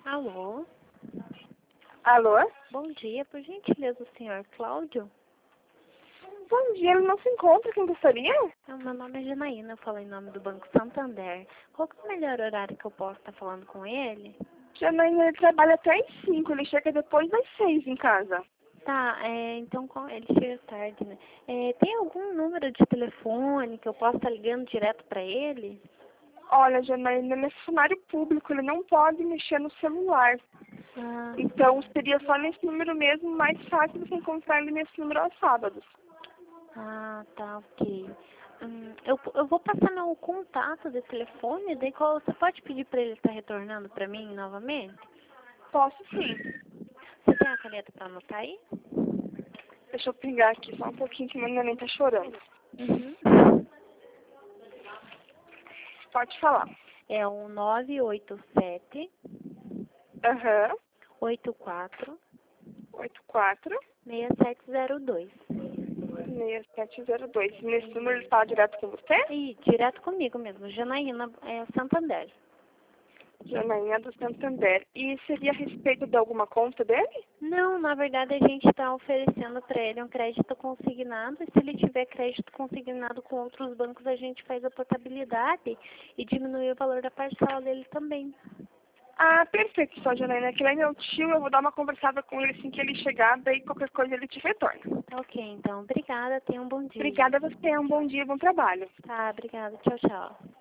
Alô? Alô? Bom dia, por gentileza, o senhor Cláudio? Bom dia, ele não se encontra, quem gostaria? Meu nome é Janaína, eu falo em nome do Banco Santander. Qual que é o melhor horário que eu posso estar falando com ele? Janaína, ele trabalha até às 5, ele chega depois das 6 em casa. Tá, então ele chega tarde, né? Tem algum número de telefone que eu possa estar ligando direto para ele? Olha, Janaína, ele é funcionário público, ele não pode mexer no celular. Ah, Então, seria só nesse número mesmo, mais fácil você encontrar ele nesse número aos sábados. tá, ok. Eu vou passar meu contato de telefone, daí você pode pedir para ele estar retornando para mim novamente? Posso sim. Você tem a caneta para anotar aí? Deixa eu pingar aqui só um pouquinho que meu neném tá chorando. Uhum. Pode falar. É o 987 Aham. 84 84 6702. 6702. Nesse número ele fala direto com você? E direto comigo mesmo, Janaína Santander. Janaína do Santander. E seria a respeito de alguma conta dele? Não, na verdade a gente está oferecendo para ele um crédito consignado e se ele tiver crédito consignado com outros bancos a gente faz a portabilidade e diminui o valor da parcela dele também. Ah, perfeito, só Janaína. Que é meu tio, eu vou dar uma conversada com ele assim que ele chegar, daí qualquer coisa ele te retorna. Tá ok, então. Obrigada, tenha um bom dia. Obrigada a você, um bom dia, bom trabalho. Tá, obrigada. Tchau, tchau.